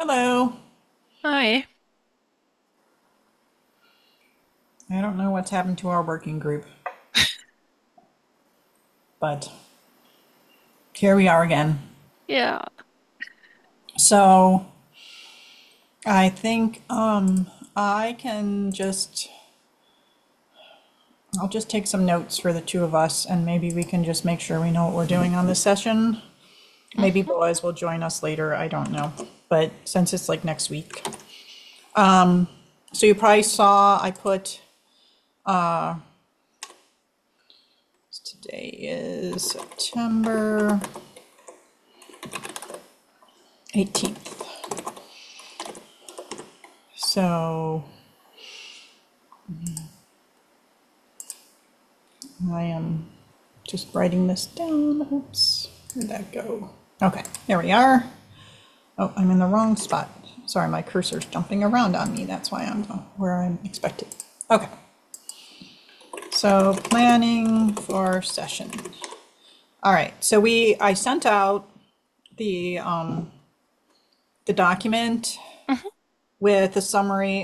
Hello. Hi. I don't know what's happened to our working group, but here we are again. Yeah. So I think I can just I'll just take some notes for the two of us and maybe we can just make sure we know what we're doing on this session. Maybe Hmm. Boaz will join us later, I don't know. But since it's like next week. So you probably saw I put today is September 18th. So I am just writing this down. Oops, where'd that go? Okay, there we are. Oh, I'm in the wrong spot. Sorry, my cursor's jumping around on me. That's why I'm where I'm expected. Okay, so planning for session. All right, so I sent out the document Hmm. with a summary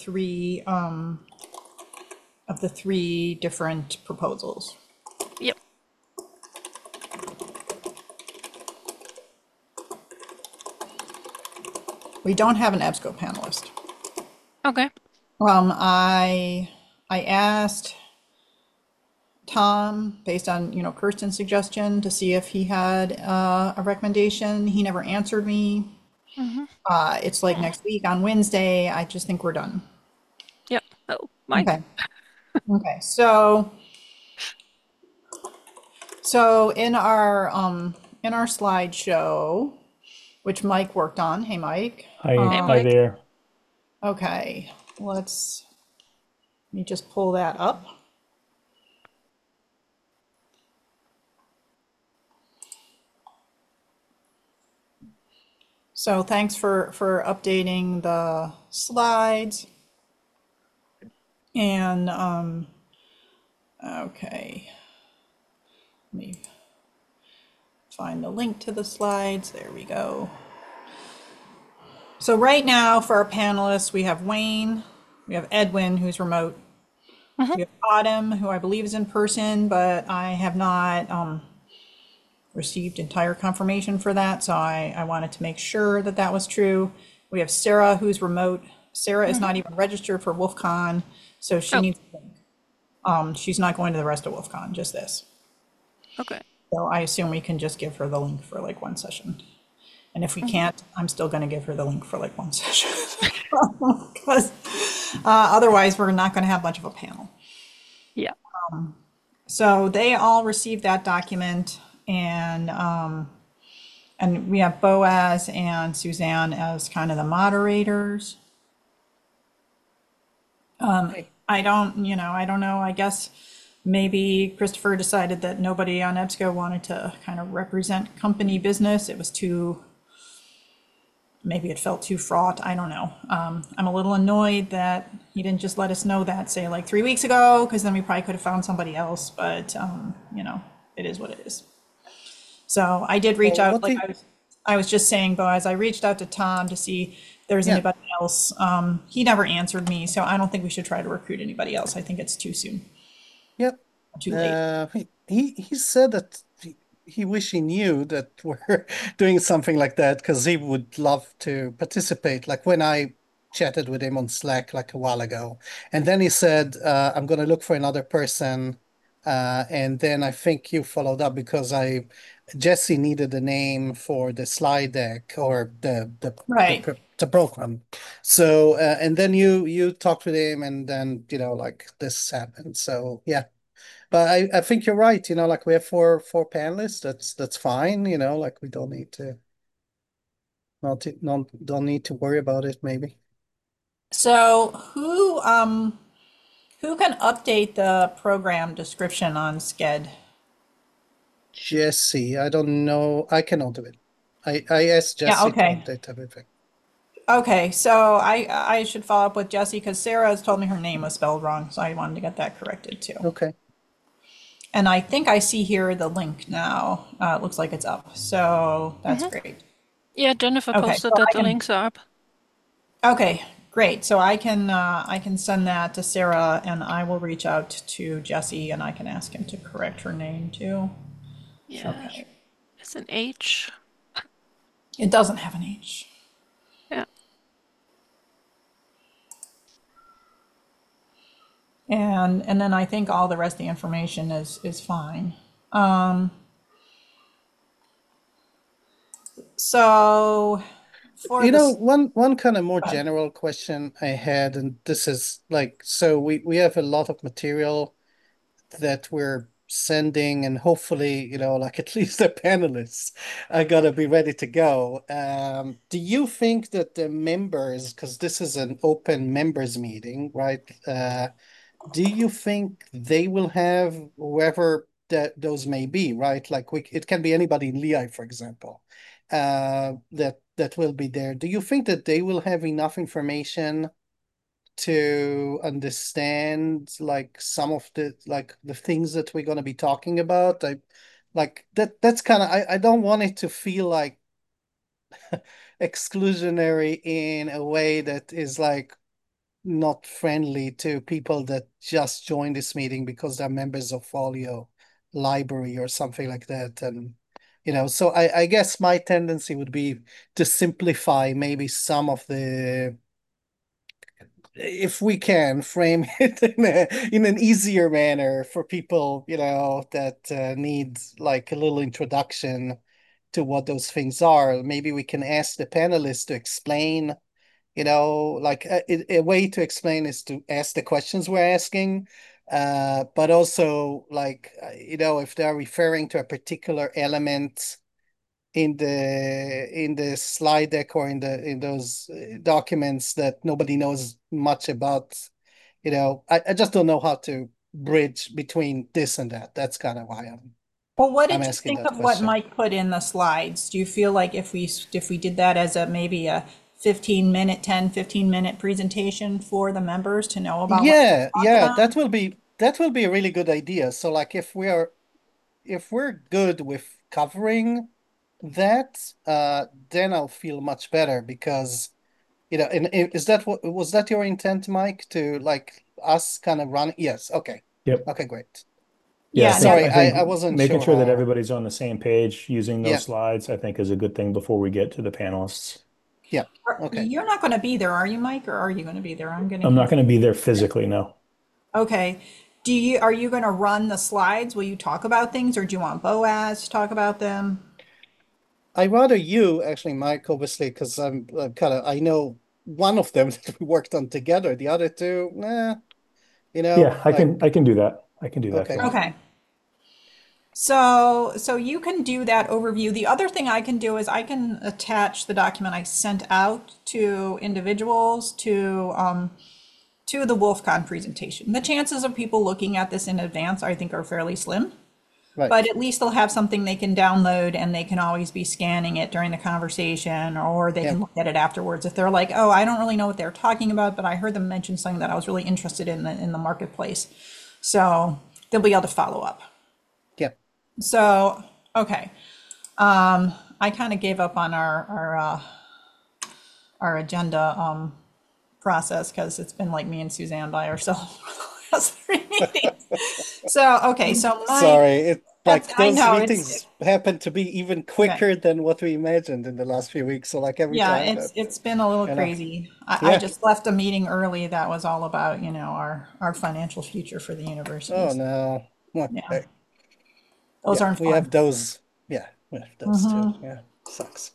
of the three different proposals. Yep. We don't have an EBSCO panelist. Okay. I asked Tom, based on, Kirsten's suggestion, to see if he had a recommendation. He never answered me. Hmm. It's like next week on Wednesday. I just think we're done. Yep. Oh, Mike. Okay. Okay. So in our slideshow, which Mike worked on. Hey, Mike. Hey, Hi Mike. there. Okay. Let me just pull that up. So thanks for updating the slides. And okay, let me find the link to the slides. There we go. So right now for our panelists, we have Wayne, we have Edwin, who's remote. Hmm. We have Autumn, who I believe is in person, but I have not received entire confirmation for that. So I wanted to make sure that that was true. We have Sarah, who's remote. Sarah is Hmm. not even registered for WolfCon, so she Oh, needs. She's not going to the rest of WolfCon, just this. okay. So I assume we can just give her the link for like one session. And if we Hmm. can't, I'm still going to give her the link for like one session. Because otherwise, we're not going to have much of a panel. Yeah. So they all received that document, and we have Boaz and Suzanne as kind of the moderators. Hey. I don't know. I guess maybe Christopher decided that nobody on EBSCO wanted to kind of represent company business. It was too, maybe it felt too fraught. I don't know. I'm a little annoyed that he didn't just let us know that, say, like 3 weeks ago, because then we probably could have found somebody else. But it is what it is. So I did reach Well, out, like I was just saying, Boaz, I reached out to Tom to see if there's yeah, anybody else. He never answered me, so I don't think we should try to recruit anybody else. I think it's too soon, yeah. too late. He said that he wish he knew that we're doing something like that because he would love to participate. Like when I chatted with him on Slack like a while ago, and then he said, "I'm going to look for another person." And then I think you followed up because I Jesse needed a name for the slide deck or Right. the program. So and then you talked with him, and then like this happened. So yeah, but I think you're right. Like we have four panelists. That's fine. Like we don't need to not don't need to worry about it. Maybe So who can update the program description on Sked? Jesse. I don't know. I cannot do it. I asked Yeah, Jesse to okay. update everything. Okay, so I should follow up with Jessie because Sarah has told me her name was spelled wrong, so I wanted to get that corrected too. Okay. And I think I see here the link now. It looks like it's up, so that's Hmm. great. Yeah, Jennifer Okay, posted so that I the can, links are up. okay, great. So I can send that to Sarah and I will reach out to Jesse and I can ask him to correct her name too. Yeah, Okay. it's an H. It doesn't have an H. Yeah. And then I think all the rest of the information is fine. Um, so for You know, this, one kind of more uh, general question I had, and this is like, so we have a lot of material that we're sending, and hopefully, like at least the panelists are gonna be ready to go. Do you think that the members, because this is an open members meeting, right? Do you think they will have whoever that those may be, right? Like it can be anybody in Lehigh, for example, that will be there. Do you think that they will have enough information to understand like some of the things that we're going to be talking about? I like that's kind of I don't want it to feel like exclusionary in a way that is like not friendly to people that just joined this meeting because they're members of Folio Library or something like that. And so I guess my tendency would be to simplify maybe some of the, if we can frame it in an easier manner for people, that need like a little introduction to what those things are. Maybe we can ask the panelists to explain, like a way to explain is to ask the questions we're asking. But also like, if they're referring to a particular element in the slide deck or in those documents that nobody knows much about, I just don't know how to bridge between this and that. That's kind of why well, what I'm did you asking think that of what question. Mike put in the slides? Do you feel like if we did that as a maybe a 15-minute, 10-15 minute presentation for the members to know about what Yeah, we talked yeah, about? that will be a really good idea. So like if we're good with covering that, then I'll feel much better because and is that what was that your intent, Mike, to like us kind of run? Yes, okay. Yep. Okay, great. Yeah, Yeah, I Yeah, think sorry, I I think wasn't making sure sure that how. everybody's on the same page using those Yeah, slides, I think is a good thing before we get to the panelists. yeah, okay. you're not going to be there, are you, Mike, or are you going to be there? I'm getting I'm not going to confused. be there physically, no. Okay. Are you going to run the slides? Will you talk about things or do you want Boaz to talk about them? I rather you actually, Mike, obviously, because I'm kind of I know one of them that we worked on together. The other two, nah, Yeah, I like can I can do that. I can do that okay, for you. Okay. So you can do that overview. The other thing I can do is I can attach the document I sent out to individuals to the WolfCon presentation. The chances of people looking at this in advance, I think, are fairly slim. But right. at least they'll have something they can download and they can always be scanning it during the conversation or they Yeah, can look at it afterwards. If they're like, oh, I don't really know what they're talking about, but I heard them mention something that I was really interested in the marketplace. So they'll be able to follow up. yeah. So, okay. I kind of gave up on our agenda process because it's been like me and Suzanne by ourselves for the last 3 meetings. So, okay. So Mike, Sorry, it that's, like I those know meetings happen to be even okay. quicker than what we imagined in the last few weeks. So like every Yeah, time it's that, it's been a little you know, crazy. I yeah. just left a meeting early that was all about, our financial future for the Oh universities. no. Yeah, Okay. those Yeah, aren't we have fun. those. Yeah, we have those too. Yeah, sucks.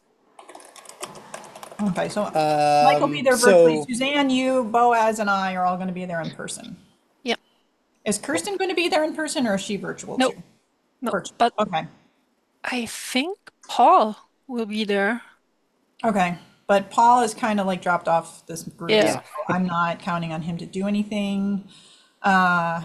Okay, so Mike will be there virtually. So Suzanne, you, Boaz, and I are all going to be there in person. Yep. Is cool. Kirsten going to be there in person or is she virtual No, too? no. Virtual. But Okay. I think Paul will be there. Okay. But Paul is kind of like dropped off this group, so Yeah. Yeah. I'm not counting on him to do anything. Uh,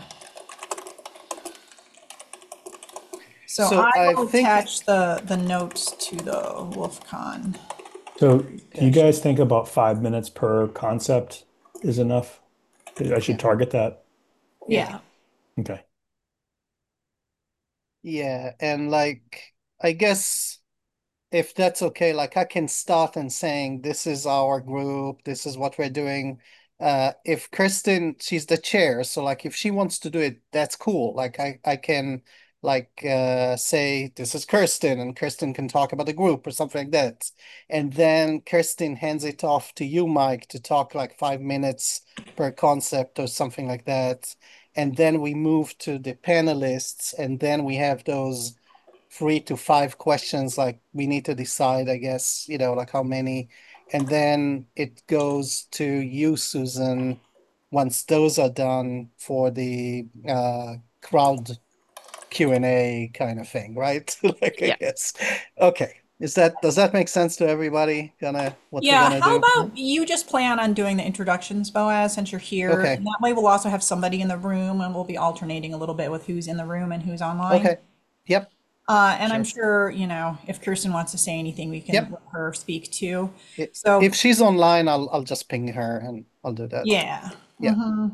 so So I I will think attach the notes to the WolfCon. So do you gotcha. guys think about 5 minutes per concept is enough? I should Yeah. target that. Yeah. Yeah. Okay. Yeah. And like I guess if that's okay, like I can start and saying this is our group, this is what we're doing. If Kristen, she's the chair, so like if she wants to do it, that's cool. Like I can like say this is Kirsten, and Kirsten can talk about the group or something like that. And then Kirsten hands it off to you, Mike, to talk like 5 minutes per concept or something like that. And then we move to the panelists, and then we have those 3 to 5 questions, like we need to decide, I guess, like how many. And then it goes to you, Susan, once those are done for the crowd Q&A kind of thing, right? Like, I Yeah. guess. Okay. Does that make sense to everybody? What we're Yeah, gonna how do? about you just plan on doing the introductions, Boaz, since you're here? Okay. And that way we'll also have somebody in the room and we'll be alternating a little bit with who's in the room and who's online. Okay. Yep. And I'm Sure. sure, if Kirsten wants to say anything, we can Yep. let her speak too. If So, she's online, I'll just ping her and I'll do that. yeah. Yeah.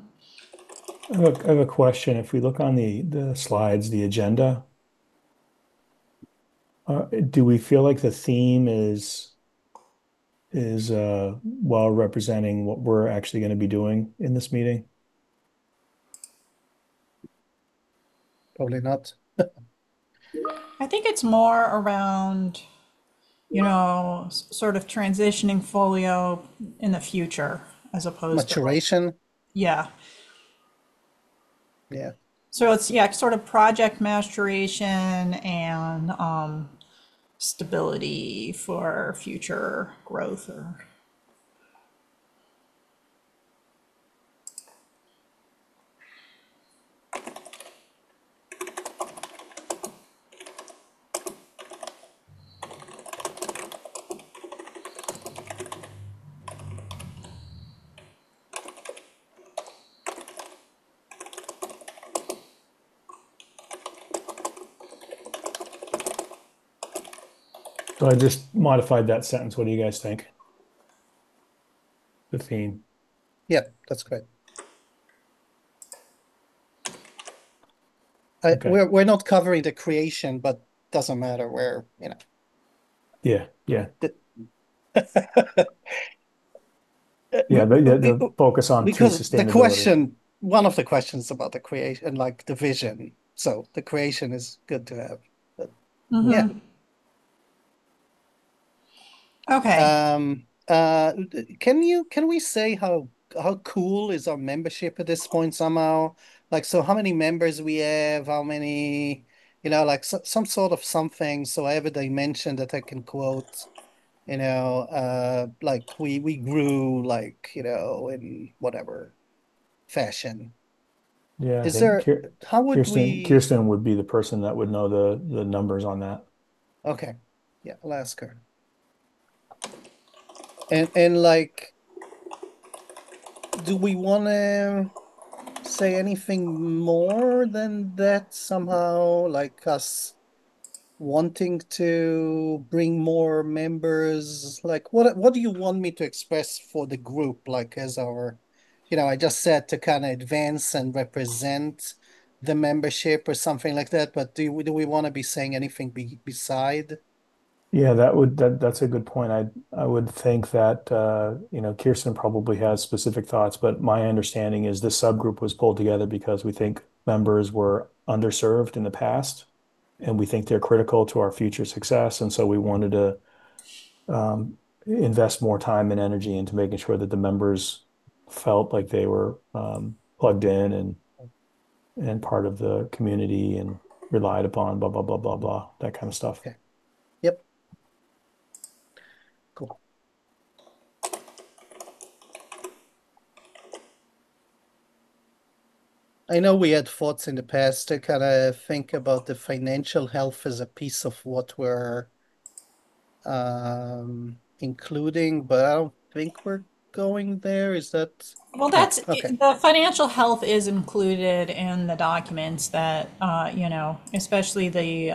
I have a question. If we look on the slides, the agenda, do we feel like the theme is well representing what we're actually going to be doing in this meeting? Probably not. I think it's more around, sort of transitioning Folio in the future as opposed to like, Maturation. yeah. Yeah. So it's, yeah, sort of project maturation and stability for future growth or. So I just modified that sentence. What do you guys think? The theme. Yeah, that's great. Okay. We're not covering the creation, but doesn't matter where, Yeah. Yeah. the- Yeah. The focus on true because sustainability. one of the questions about the creation, like the vision. So the creation is good to have. But yeah. Okay. Can we say how cool is our membership at this point somehow? Like, so how many members we have, how many, like some sort of something, so I have a dimension that I can quote, like we grew like, in whatever fashion. Yeah. I Is think there, how would we, Kirsten would be the person that would know the numbers on that. okay, yeah, I'll ask her. And like, do we want to say anything more than that somehow, like us wanting to bring more members? Like, what do you want me to express for the group, like as our, I just said to kind of advance and represent the membership or something like that, but do we want to be saying anything beside? Yeah, that's a good point. I would think that Kirsten probably has specific thoughts, but my understanding is this subgroup was pulled together because we think members were underserved in the past, and we think they're critical to our future success, and so we wanted to invest more time and energy into making sure that the members felt like they were plugged in and part of the community and relied upon, blah blah blah blah blah, that kind of stuff. Okay. Yep. Cool. I know we had thoughts in the past to kind of think about the financial health as a piece of what we're including, but I don't think we're going there. Is that Well, no? that's Okay. the financial health is included in the documents that, especially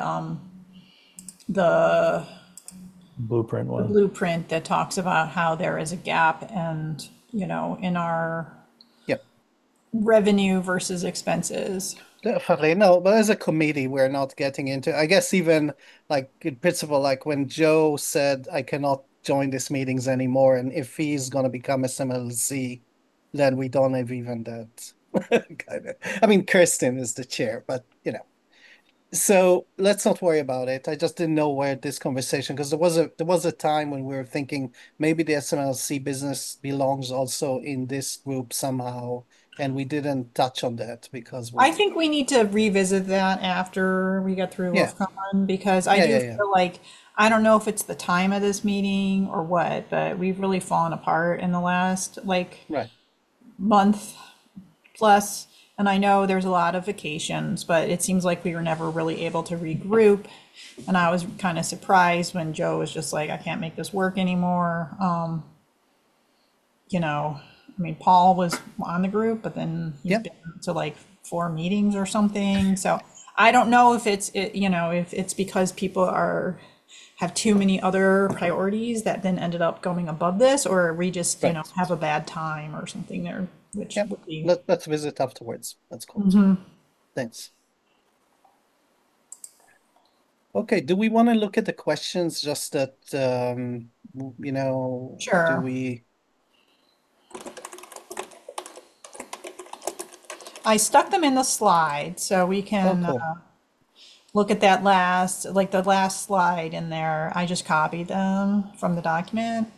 the Blueprint the one. blueprint that talks about how there is a gap and, in our Yep. revenue versus expenses. Definitely. No, but as a committee, we're not getting into, I guess even like in principle, like when Joe said I cannot join these meetings anymore, and if he's gonna become SMLC, then we don't have even that kind of, I mean, Kirsten is the chair, but so let's not worry about it. I just didn't know where this conversation, because there was a time when we were thinking maybe the SMLC business belongs also in this group somehow, and we didn't touch on that because I we think we need to revisit that after we get through yeah. WolfCon because I Yeah, do yeah, yeah. feel like I don't know if it's the time of this meeting or what, but we've really fallen apart in the last like Right. month plus. And I know there's a lot of vacations, but it seems like we were never really able to regroup. And I was kind of surprised when Joe was just like, I can't make this work anymore. I mean, Paul was on the group, but then he's Yep. been to like 4 meetings or something. So I don't know if if it's because people have too many other priorities that then ended up going above this, or we just, Right. have a bad time or something there, which Yep. would be. Let's visit afterwards. That's cool. Thanks. Okay, do we want to look at the questions just that do Sure. we I stuck them in the slide so we oh can cool. look at the last slide in there. I just copied them from the document.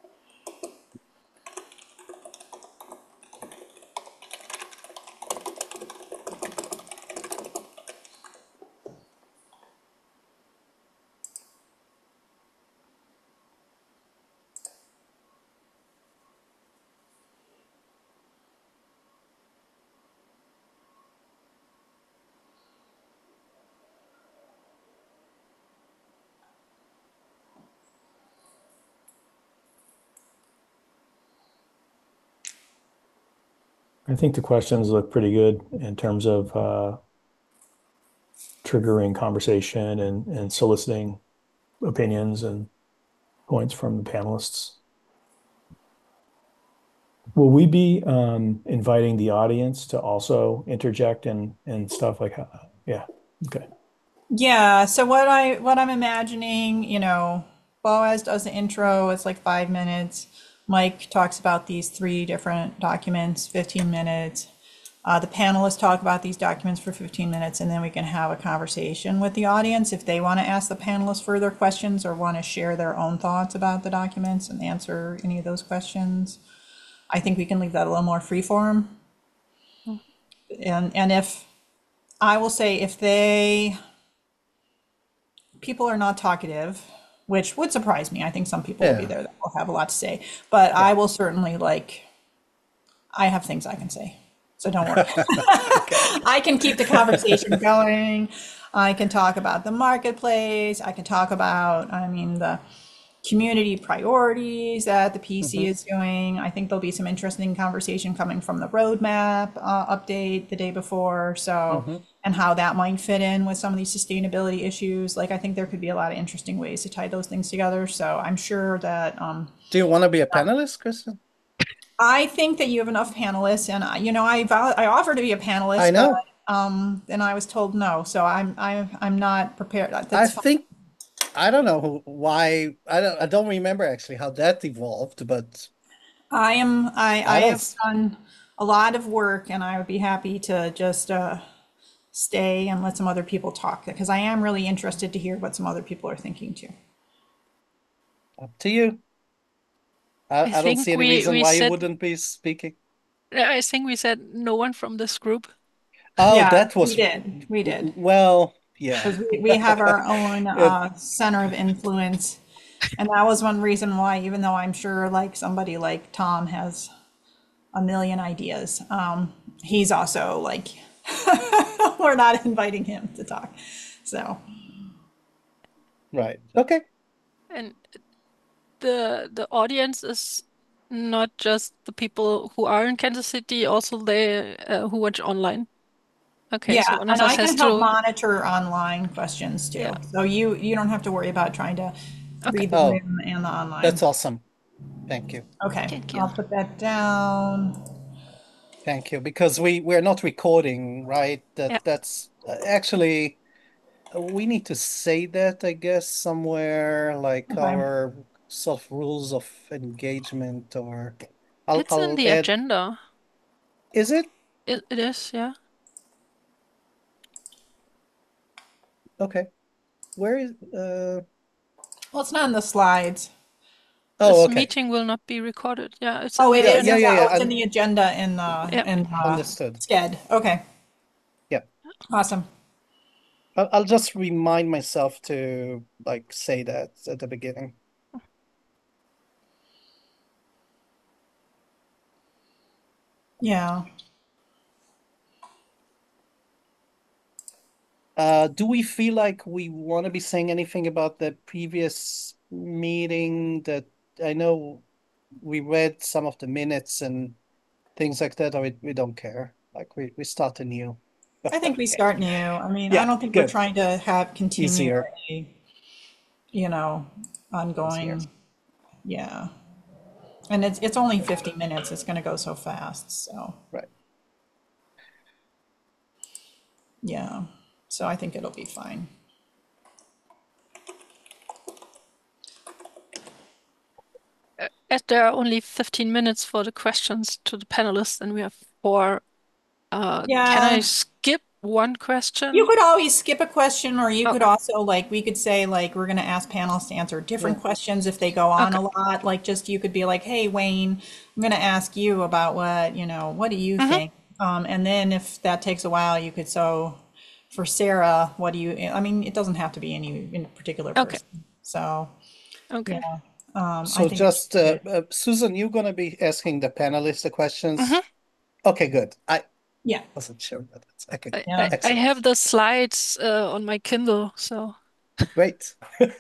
I think the questions look pretty good in terms of triggering conversation and soliciting opinions and points from the panelists. Will we be inviting the audience to also interject and stuff like that? Yeah. Okay. Yeah, so what I'm imagining, Boaz does the intro, it's like 5 minutes. Mike talks about these three different documents, 15 minutes. The panelists talk about these documents for 15 minutes, and then we can have a conversation with the audience if they want to ask the panelists further questions or want to share their own thoughts about the documents and answer any of those questions. I think we can leave that a little more free form. And if I will say if people are not talkative, which would surprise me. I think some people will be Yeah. there that will have a lot to say, but Yeah. I will certainly I have things I can say. So don't worry. Okay. I can keep the conversation going. I can talk about the marketplace. I can talk about, I mean, the community priorities that the PC hmm is doing. I think there'll be some interesting conversation coming from the roadmap update the day before. So, hmm and how that might fit in with some of these sustainability issues. Like, I think there could be a lot of interesting ways to tie those things together. So, I'm sure that Do you want to be a panelist, Kristen? I think that you have enough panelists, and I offered to be a I panelist, but know. then I was told no. So I'm not prepared. I That's fine. think I don't know why I don't remember actually how that evolved, but I I don't have done a lot of work, and I would be happy to just stay and let some other people talk because I am really interested to hear what some other people are thinking too. up to you. I I don't see think any we reason we why you said wouldn't be speaking. I think we said no one from this group. Oh, Yeah, that we was did. We did. well, yeah. Because we have our own It, center of influence. And that was one reason why, even though I'm sure like somebody like Tom has a million ideas, he's also like, we're not inviting him to talk. So, right. Okay. And the audience is not just the people who are in Kansas City, also they who watch online. Okay, so yeah, one of and us I has can help to, monitor online questions too. yeah. So you don't have to worry about trying to Okay, read the Oh, room and the that's online. awesome. Thank you. Okay, thank you. I'll put that down. Thank you. Because we're not recording, right? Yeah. That's actually we need to say that, I guess, somewhere like Okay. our sort of rules of engagement, or I'll It's in I'll the add. agenda. Is it? It is, yeah. Okay. Where is Well, it's not in the slides. oh, This okay. meeting will not be recorded. Yeah, it's in Oh, the it Yeah, is. yeah, agenda. yeah, Yeah. yeah. Oh, it's in the agenda in Yeah. Understood. Sked. Okay. Yeah. Awesome. I'll just remind myself to like say that at the beginning. Yeah. Do we feel like we want to be saying anything about the previous meeting? That I know we read some of the minutes and things like that, or we don't care. Like we start anew. I think we start new. I mean, I Yeah, don't think we're good. trying to have Easier. continually, you know, Easier. ongoing. Yeah. And it's only 50 minutes. It's going to go so fast. So, Right. yeah. So I think it'll be fine. As there are only 15 minutes for the questions to the panelists, and we have four, can I Yeah. skip one You question? could always skip a question, or you could Okay. also, like, we could say, like, we're going to ask panelists to answer Yeah. different questions if they go on Okay. a lot. Like, just you could be like, hey, Wayne, I'm going to ask you about what do you Mm-hmm. think? And then if that takes a while, you could, so for Sarah, what do you, I mean, it doesn't have to be any in particular Okay. person. So, Okay. yeah, I So think it just should be good. Susan, you're gonna be asking the panelists the questions. Mm-hmm. Okay, good. I Yeah, wasn't sure about that. Okay, yeah. I excellent. have the slides on my Kindle, so Great.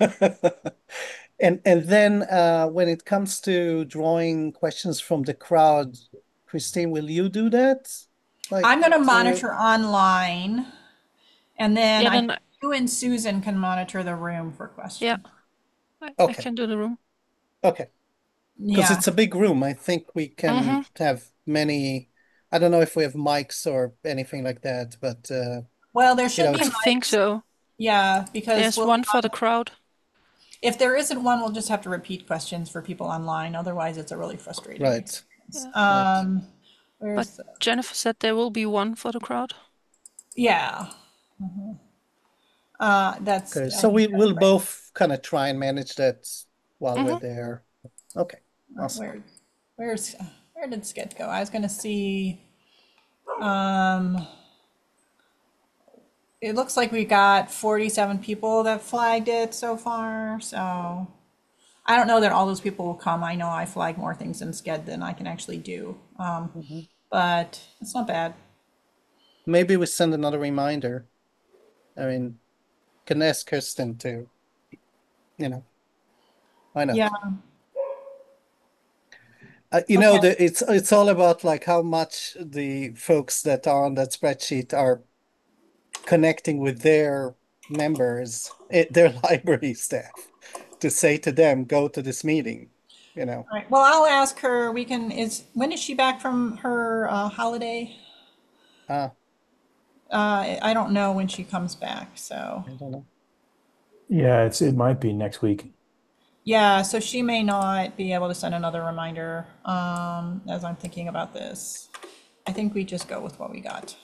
And then when it comes to drawing questions from the crowd, Christine, will you do that? Like I'm going to to monitor online, and then yeah, I then think you and Susan can monitor the room for yeah, questions. I okay, can do the room. okay. Because Yeah. it's a big room. I think we Mm-hmm. can have many. I don't know if we have mics or anything like that, but Well, there should be I it's think mics. so. Yeah, because There's one for the crowd. if there isn't one, we'll just have to repeat questions for people online. Otherwise, it's a really frustrating right, experience. Yeah. right. But Where's the, Jennifer said there will be one for the crowd. yeah, Okay, I so think we that's will right. both kind of try and manage that while we're Mm-hmm. there. Okay, All right, awesome. where did Skid go? I was gonna see, um, it looks like we got 47 people that flagged it so far, so I don't know that all those people will come. I know I flag more things in Sked than I can actually do. Mhm. But it's not bad. Maybe we send another reminder. I mean, can ask Kirsten to, you know, why Yeah, not? okay. It's all about like how much the folks that are on that spreadsheet are connecting with their members, their library staff, to say to them, go to this meeting, you know. All right. Well, I'll ask her. When is she back from her holiday? Uh, I don't know when she comes back. So, I don't know. Yeah, it might be next week. yeah, so she may not be able to send another reminder as I'm thinking about this. I think we just go with what we got.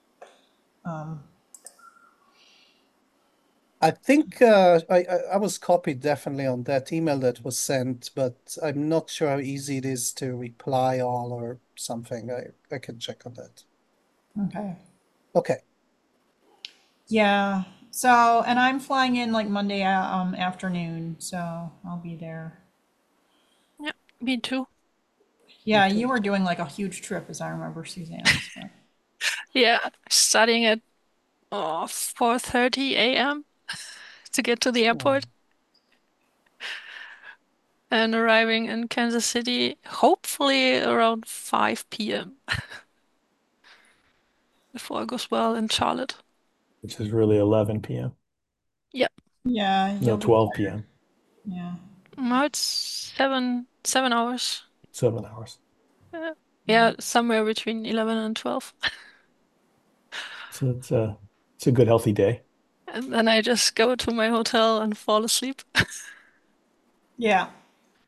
I think I was copied definitely on that email that was sent, but I'm not sure how easy it is to reply all or something. I can check on that. Okay. Okay. Yeah. So, and I'm flying in like Monday afternoon, so I'll be there. Yeah, me too. Yeah, Okay. you were doing like a huge trip, as I remember, Suzanne. So. Yeah, starting at 4:30 a.m. to get to the Wow. airport and arriving in Kansas City, hopefully around 5 p.m. if all goes well in Charlotte. Which is really 11 p.m. Yeah, Yeah, No, you'll be 12 tired. p.m. Yeah. no, it's 7 hours. 7 hours. Yeah. Yeah, somewhere between 11 and 12. So it's a good healthy day. And then I just go to my hotel and fall asleep. Yeah. I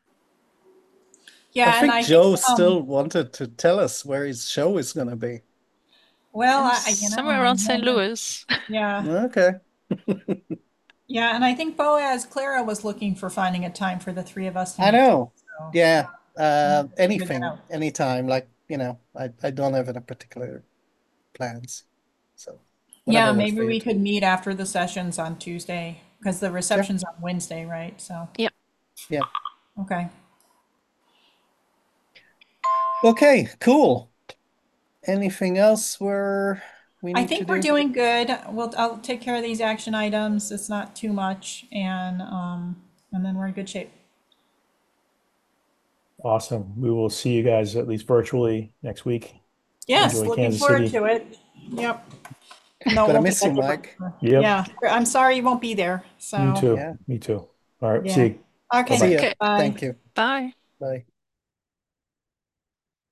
Yeah, and think I think, Joe still wanted to tell us where his show is going to be. well, And you know, somewhere around St. Louis. yeah. Okay. Yeah, and I think Boaz Clara was looking for finding a time for the three of us to I meet. know. So Yeah. we'll figure that Anything, out. anytime. Like, I don't have any particular plans. So Yeah, whatever works maybe for you we two. could meet after the sessions on Tuesday because the Sure. reception's on Wednesday, right? So, Yeah. Yeah. okay. Okay, cool. Anything else where we I need to think we're do? doing good. I'll take care of these action items. It's not too much, and then we're in good shape. Awesome. We will see you guys at least virtually next week. Yes, Enjoy looking Kansas forward City. to it. Yep. No, it Gonna won't be miss you, that different. Mike. Yep. Yeah, I'm sorry you won't be there. Me So, too. Yeah. Me too. All right. See yeah. you. Okay. See Bye-bye. ya. Okay. Bye. Thank you. Bye. Bye.